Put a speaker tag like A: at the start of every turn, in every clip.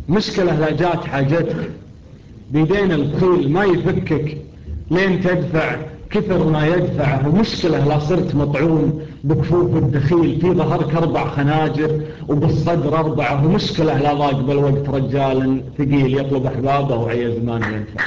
A: مشكلة لا جات حاجتك بيدين البخيل ما يفكك لين تدفع كثر ما يدفعه. ومشكلة لا صرت مطعون بكفوف الدخيل في ظهرك 4 خناجر وبالصدر 4. ومشكلة لا ضاق بالوقت رجال ثقيل يطلب أحبابه وعي زمان ينفع.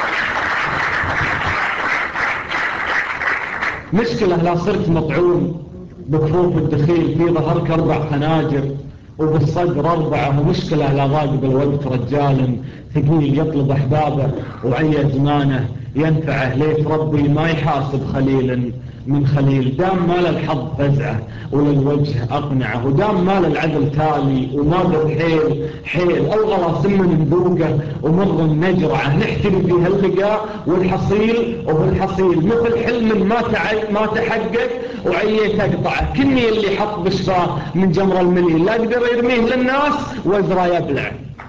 A: مشكلة لا صرت مطعون بكفوف الدخيل في ظهرك 4 خناجر وبالصدر 4. ومشكلة لا ضاق بالوقت رجال ثقيل يطلب أحبابه وعي زمانه ينفعه. ليت ربي ما يحاسب خليل من خليل، دام مال الحظ فزعه وللوجه أقنعه، ودام مال العدل تالي وما بالحيل حيل. الغلا سمن نذوقه ومر نجرعه، نحتري في هاللقاء والحصيل وبالحصيل مثل حلم ما تحقق وعيت أقطعه. كني اللي حط بشفاه من جمر المليل، لا أقدر يرميه للناس وازرى يبلع.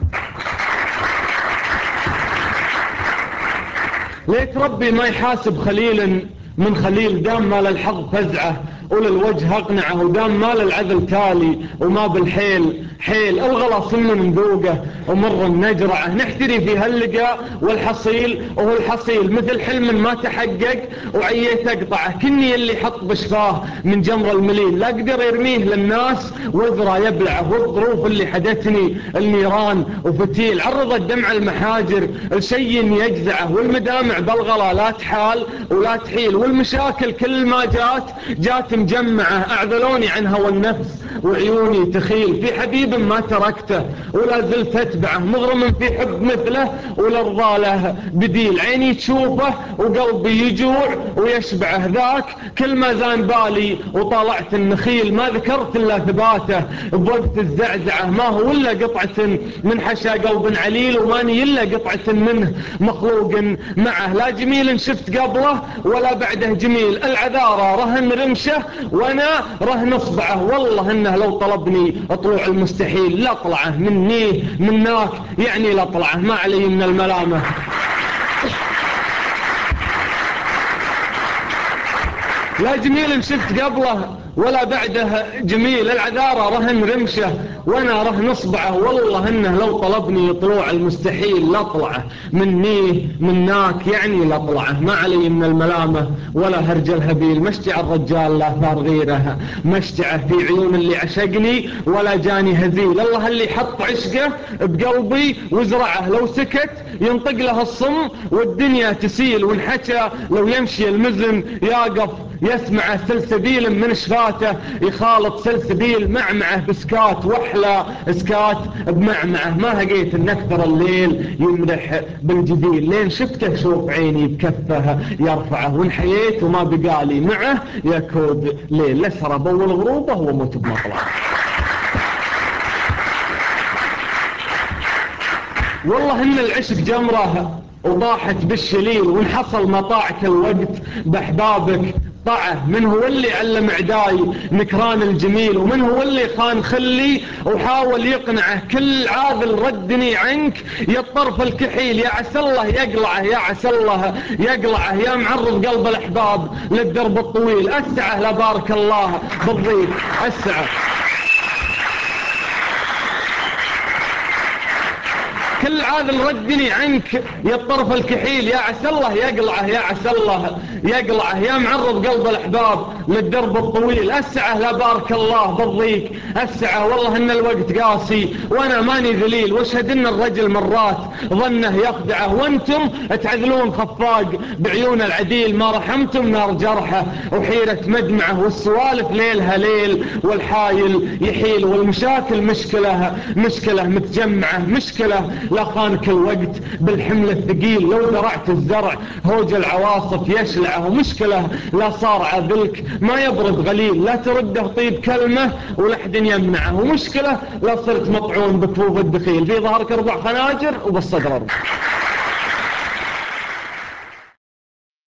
A: ليت ربي ما يحاسب خليل من خليل، دام مال الحظ فزعه وللوجه أقنعه، ودام مال العدل تالي وما بالحيل حيل. الغلا سمن نذوقه ومر نجرعه، نحتري في هاللقاء والحصيل وهو الحصيل مثل حلم ما تحقق وعيت أقطعه. كني اللي حط بشفاه من جمر المليل، لا أقدر يرميه للناس وازرى يبلعه. والظروف اللي حدتني النيران وفتيل، عرضت دمع المحاجر لشي يجزعه، والمدامع بالغلا لا تحال ولا تحيل. والمشاكل كل ما جات مجمعة، أعذلوني عن هوى النفس وعيوني تخيل. في حبيب ما تركته ولا زلت أتبعه، مغرم في حب مثله والأرضى له بديل. عيني تشوفه وقلبي يجوع ويشبعه، ذاك كل ما زان بالي وطالعت النخيل. ما ذكرت إلا ثباته بوقت الزعزعة، ما هو إلا قطعة من حشا قلب عليل، وماني إلا قطعة منه مخلوق معه. لا جميل شفت قبله ولا بعده جميل، العذارى رهن رمشه وانا رهن اصبعه. والله انه لو طلبني اطلوع المستحيل لا طلعه مني مناك، يعني لا طلعه ما علي من الملامه. لا جميل شفت قبله ولا بعده جميل، العذارى رهن رمشه وانا رهن اصبعه. والله انه لو طلبني طلوع المستحيل لا طلعه مني مناك، يعني لا طلعه ما علي من الملامه ولا هرج الهبيل. مشجع الرجال لا ثار غيره مشجعه في عيون اللي عشقني ولا جاني هزيل. الله اللي حط عشقه بقلبي وزرعه، لو سكت ينطق له الصم والدنيا تسيل. وانحكى لو يمشي المزن يقف يسمع سلسبيل من شفاته يخالط سلسبيل. معمعه بسكات واحلى سكات بمعمعه، ما هقيت ان اكثر الليل يمدح بالجبيل. لين شفته شوف عيني بكفه يرفعه، وانحييت وما بقالي معه يكود ليل. لسرى بول غروبه وموت بمطلعه. والله ان العشق جمره وضاحت بالشليل، وانحصل مطاعك الوقت باحبابك طعه. من هو اللي علم عداي نكران الجميل، ومن هو اللي خان خلي وحاول يقنعه. كل عاذل ردني عنك يا الطرف الكحيل، يا عسى الله يقلعه يا عسى الله يقلعه. يا معرض قلب الاحباب للدرب الطويل، اسعه لا بارك الله بالضيف اسعه. كل عاذل ردني عنك يا الطرف الكحيل، يا عسى الله يقلعه يا عسى الله يقلعه. يا معرض قلب الأحباب للدرب الطويل، أسعه لا بارك الله بالضيق أسعه. والله إن الوقت قاسي وأنا ماني ذليل، واشهد إن الرجل مرات ظنه يخدعه، وانتم تعذلون خفاق بعيون العديل. ما رحمتم نار جرحه وحيرة مدمعه، والسوالف ليلها ليل والحايل يحيل. والمشاكل مشكلة متجمعة، مشكلة لا خانك الوقت بالحمل الثقيل. لو زرعت الزرع هوج العواصف يشلعه، ومشكلة لا صار عذلك ما يبرد غليل. لا ترده طيب كلمة ولحد يمنعه، ومشكلة لا صرت مطعون بكفوف الدخيل. في ظهرك 4 خناجر وبالصدر 4.